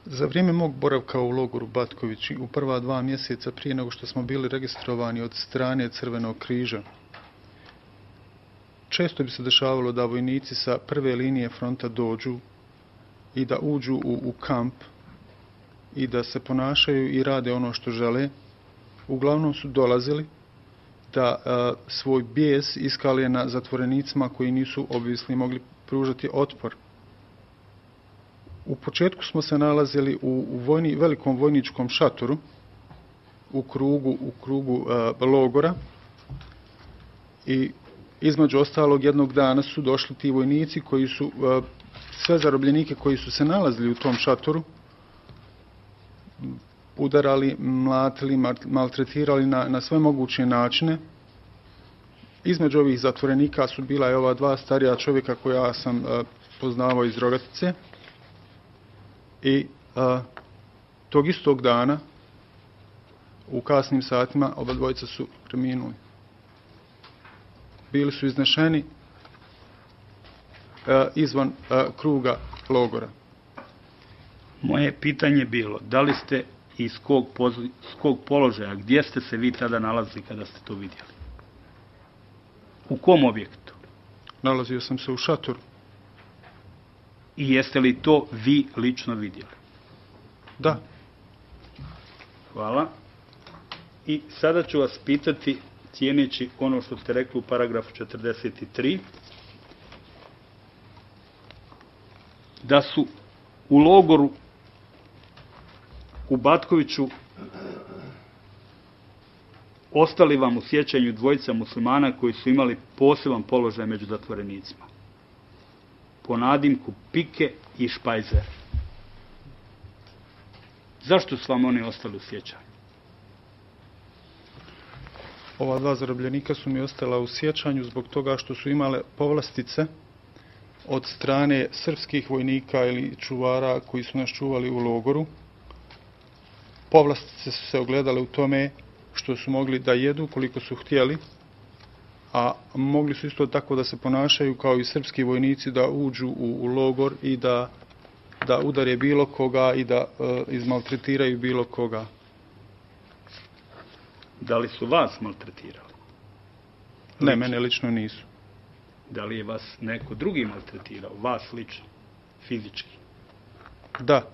Za vrijeme mog boravka u logoru Batković u prva 2 mjeseca prije nego što smo bili registrovani od strane Crvenog križa, često bi se dešavalo da vojnici sa prve linije fronta dođu i da uđu u kamp i da se ponašaju i rade ono što žele. Uglavnom su dolazili da svoj bijes iskale na zatvorenicima koji nisu obvisli mogli pružati otpor. U početku smo se nalazili u velikom vojničkom šatoru u krugu logora i između ostalog jednog dana su došli ti vojnici koji su sve zarobljenike koji su se nalazili u tom šatoru udarali, mlatili, maltretirali na sve moguće načine. Između ovih zatvorenika su bila i ova 2 starija čovjeka koja sam poznavao iz Rogatice. I tog istog dana, u kasnim satima, oba dvojica su preminuli. Bili su iznešeni izvan kruga logora. Moje pitanje je bilo, da li ste iz kog položaja, gdje ste se vi tada nalazili kada ste to vidjeli? U kom objektu? Nalazio sam se u šatoru. I jeste li to vi lično vidjeli? Da. Hvala. I sada ću vas pitati, cijeneći ono što ste rekli u paragrafu 43, da su u logoru u Batkoviću ostali vam u sjećanju 2 muslimana koji su imali poseban položaj među zatvorenicima. Po nadimku Pike i Špajzer. Zašto su vam oni ostali u sjećanju? Ova 2 zarobljenika su mi ostala u sjećanju zbog toga što su imale povlastice od strane srpskih vojnika ili čuvara koji su nas čuvali u logoru. Povlastice su se ogledale u tome što su mogli da jedu koliko su htjeli, a mogli su isto tako da se ponašaju kao i srpski vojnici, da uđu u logor i da udare bilo koga i da izmaltretiraju bilo koga. Da li su vas maltretirali? Ne, mene lično nisu. Da li je vas neko drugi maltretirao? Vas lično? Fizički? Da.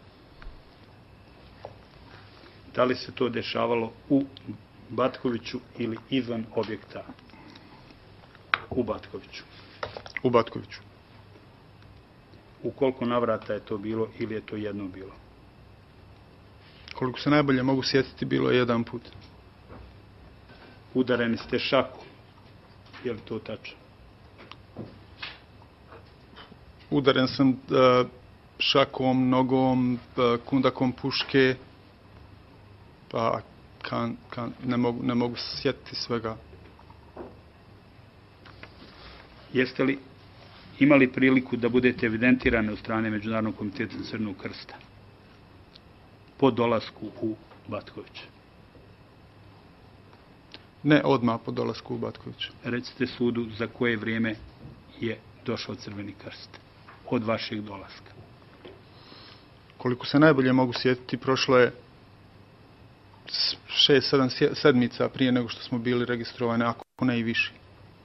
Da li se to dešavalo u Batkoviću ili izvan objekta u Batkoviću? U Batkoviću. U koliko navrata je to bilo ili je to jedno bilo? Koliko se najbolje mogu sjetiti, bilo je 1 put. Udareni ste šakom. Je li to tačno? Udaren sam šakom, nogom, kundakom puške, pa ne mogu sjetiti svega. Jeste li imali priliku da budete evidentirani od strane Međunarodnog komiteta Crvenog krsta po dolasku u Batković? Ne odmah po dolasku u Batković. Recite sudu za koje vrijeme je došao Crveni krst od vašeg dolaska. Koliko se najbolje mogu sjetiti, prošlo je 6-7 sedmica prije nego što smo bili registrovani, ako ne i više.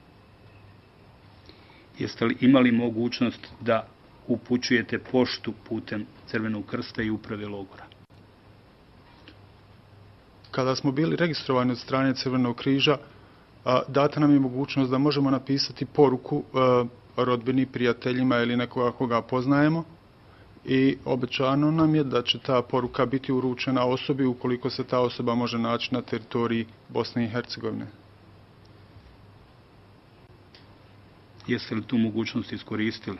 Jeste li imali mogućnost da upućujete poštu putem Crvenog krsta i uprave logora? Kada smo bili registrovani od strane Crvenog križa, data nam je mogućnost da možemo napisati poruku rodbini, prijateljima ili nekoga koga poznajemo i obećano nam je da će ta poruka biti uručena osobi ukoliko se ta osoba može naći na teritoriji Bosne i Hercegovine. Jeste li tu mogućnost iskoristili?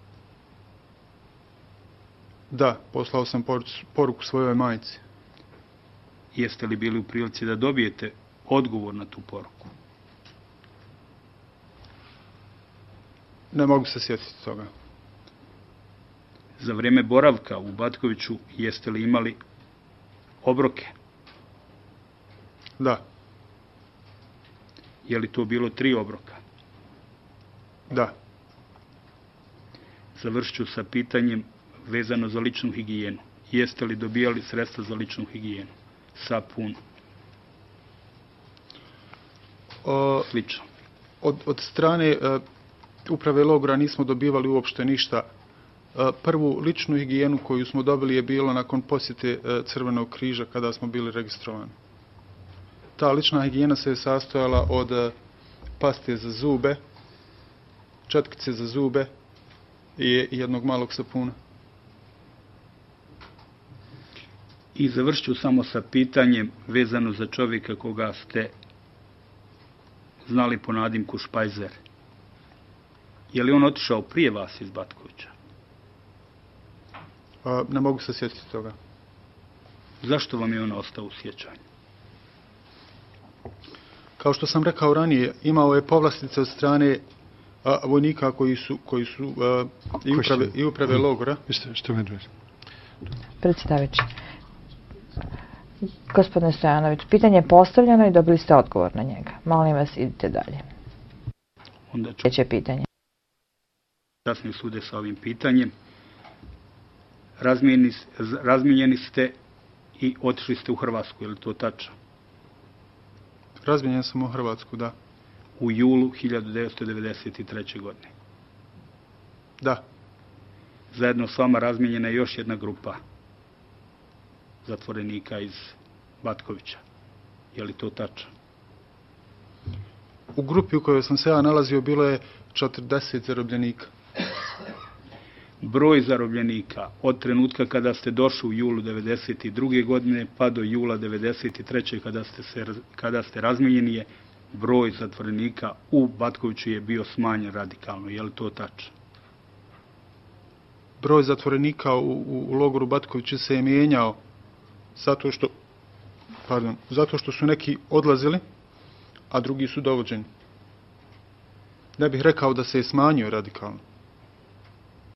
Da, poslao sam poruku svojoj majci. Jeste li bili u prilici da dobijete odgovor na tu poruku? Ne mogu se sjetiti toga. Za vrijeme boravka u Batkoviću jeste li imali obroke? Da. Je li to bilo 3 obroka? Da. Završit ću sa pitanjem vezano za ličnu higijenu. jeste li dobijali sredstva za ličnu higijenu? Sapun, slično. Od strane uprave logora nismo dobivali uopšte ništa. Prvu ličnu higijenu koju smo dobili je bilo nakon posjete Crvenog križa kada smo bili registrovani. Ta lična higijena se je sastojala od paste za zube, četkice za zube i jednog malog sapuna. I završit ću samo sa pitanjem vezano za čovjeka koga ste znali po nadimku Špajzer. Je li on otišao prije vas iz Batkovića? Ne mogu se sjetiti toga. Zašto vam je on ostao u sjećanju? Kao što sam rekao ranije, imao je povlastice od strane vojnika koji su i uprave logora. Predsjedavajući. Gospodine Stojanović, pitanje je postavljeno i dobili ste odgovor na njega. Molim vas, idite dalje. Sljedeće pitanje. Kasnije sude sa ovim pitanjem. Razmijenjeni ste i otišli ste u Hrvatsku, je li to tačno? Razmijenjen sam u Hrvatsku, da. U julu 1993. godine. Da. Zajedno s vama razmijenjena je još jedna grupa zatvorenika iz Batkovića. Je li to tačno? U grupi u kojoj sam se ja nalazio bilo je 40 zarobljenika. Broj zarobljenika od trenutka kada ste došli u julu 1992. godine pa do jula 1993. kada ste razmijenjeni je broj zatvorenika u Batkoviću je bio smanjen radikalno. Je li to tačno? Broj zatvorenika u logoru Batkoviću se je mijenjao zato što su neki odlazili, a drugi su dovođeni. Ne bih rekao da se je smanjio radikalno.